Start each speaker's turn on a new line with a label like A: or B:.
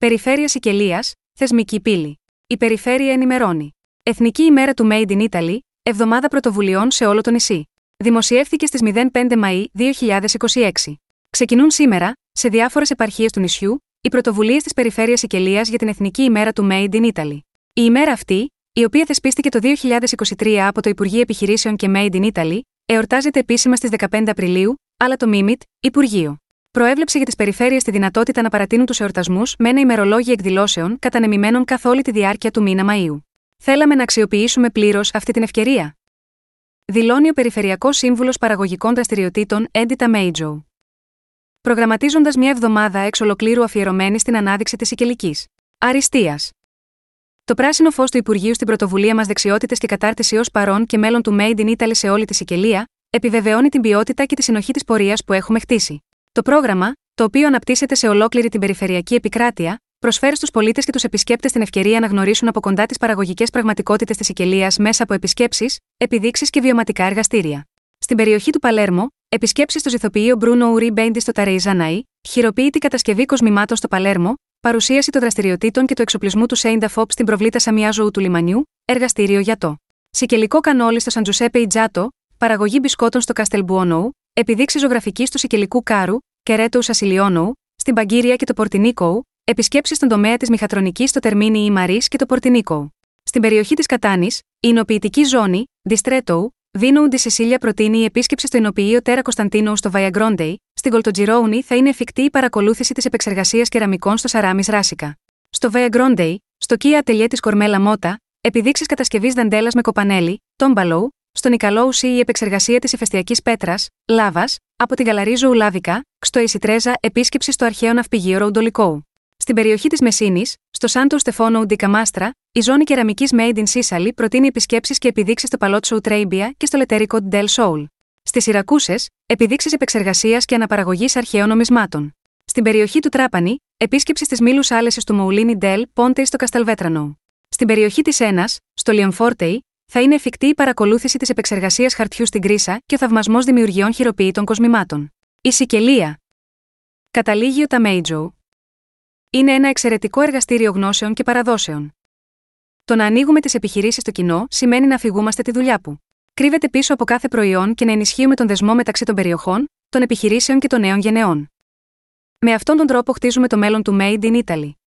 A: Περιφέρεια Σικελίας, θεσμική πύλη. Η περιφέρεια ενημερώνει. Εθνική ημέρα του Made in Italy, εβδομάδα πρωτοβουλειών σε όλο το νησί. Δημοσιεύθηκε στις 05 Μαΐου 2026. Ξεκινούν σήμερα, σε διάφορες επαρχίες του νησιού, οι πρωτοβουλίες της περιφέρειας Σικελίας για την Εθνική ημέρα του Made in Italy. Η ημέρα αυτή, η οποία θεσπίστηκε το 2023 από το Υπουργείο Επιχειρήσεων και Made in Italy, εορτάζεται επίσημα στις 15 Απριλίου, αλλά το MIMIT, Υπουργείο, προέβλεψε για τις περιφέρειες τη δυνατότητα να παρατείνουν τους εορτασμούς με ένα ημερολόγιο εκδηλώσεων κατανεμημένων καθ' όλη τη διάρκεια του μήνα Μαΐου. Θέλαμε να αξιοποιήσουμε πλήρως αυτή την ευκαιρία. Δηλώνει ο Περιφερειακός Σύμβουλος Παραγωγικών Δραστηριοτήτων Έντιτα Μέιτζο. Προγραμματίζοντας μια εβδομάδα εξ ολοκλήρου αφιερωμένη στην ανάδειξη της σικελικής αριστείας. Το πράσινο φως του Υπουργείου στην πρωτοβουλία μας δεξιότητες και κατάρτιση ως παρόν και μέλλον του Made in Italy σε όλη τη Σικελία, επιβεβαιώνει την ποιότητα και τη συνοχή της πορείας που έχουμε χτίσει. Το πρόγραμμα, το οποίο αναπτύσσεται σε ολόκληρη την περιφερειακή επικράτεια, προσφέρει στους πολίτες και τους επισκέπτες την ευκαιρία να γνωρίσουν από κοντά τις παραγωγικές πραγματικότητες της Σικελίας μέσα από επισκέψεις, επιδείξεις και βιωματικά εργαστήρια. Στην περιοχή του Παλέρμο, επισκέψεις στο ζυθοποιείο Μπρούνο Ουρί Μπέντι στο Ταρεϊζάναη, χειροποίητη κατασκευή κοσμημάτων στο Παλέρμο, παρουσίαση των δραστηριοτήτων και του εξοπλισμού του Σέιντα Φόπ στην προβλήτα Σαμιάζοου του λιμανιού, εργαστήριο για το Σικελικό κανόλι στο Σαντζουσέπε Ιτζάτο, παραγωγή μπισκότων στο Καστελμπουόνόου, επιδείξει ζωγραφική του Σικελικού Κάρου, Κερέτοου Σασιλιόνοου, στην Παγκύρια και το Πορτινίκοου, επισκέψεις στον τομέα της μηχατρονικής στο Τερμίνι Μαρίς και το Πορτινίκοου. Στην περιοχή της Κατάνης, η εινοποιητική ζώνη, Διστρέτοου, Βίνοου ντι Σεσίλια προτείνει η επίσκεψη στο εινοποιείο Τέρα Κωνσταντίνου στο Βαϊαγκρόντεϊ, στην Κολτοτζιρόουνη θα είναι εφικτή η παρακολούθηση της επεξεργασίας κεραμικών στο Σαράμις Ράσικα. Στο Βαϊαγκρόντεϊ, στο Kia Atelier της Κορμέλα Μότα, επιδείξεις κατασκευής δαντέλας με κοπανέλι, Τόμπαλοου, στον Νικαλόουσι η επεξεργασία της ηφαιστειακής πέτρας, λάβας, από την Γαλαρίζου Ουλάδικα, στο Ισιτρέζα επίσκεψη στο αρχαίο ναυπηγείο Ροντολικόου. Στην περιοχή της Μεσίνης, στο Σάντο Στεφόνο ντι Καμάστρα, η ζώνη κεραμικής Made in Sicily προτείνει επισκέψεις και επιδείξεις στο Παλότσο Ουτρέιμπια και στο Λετερικό Ντελ Σόουλ. Στις Σιρακούσες, επιδείξεις επεξεργασίας και αναπαραγωγής αρχαίων νομισμάτων. Στην περιοχή του Τράπανη, επίσκεψη στις μήλους άλεσες του Μοουλίνι Ντελ Πόντεϊ στο Κασταλβέτρανο. Στην περιοχή της Ένας, στο Λιονφόρτεϊ, θα είναι εφικτή η παρακολούθηση της επεξεργασίας χαρτιού στην Κρίσσα και ο θαυμασμός δημιουργιών χειροποίητων κοσμημάτων. Η Σικελία. Καταλήγει ο Ταμέιτζο. Είναι ένα εξαιρετικό εργαστήριο γνώσεων και παραδόσεων. Το να ανοίγουμε τις επιχειρήσεις στο κοινό σημαίνει να αφηγούμαστε τη δουλειά που κρύβεται πίσω από κάθε προϊόν και να ενισχύουμε τον δεσμό μεταξύ των περιοχών, των επιχειρήσεων και των νέων γενεών. Με αυτόν τον τρόπο χτίζουμε το μέλλον του Made in Italy.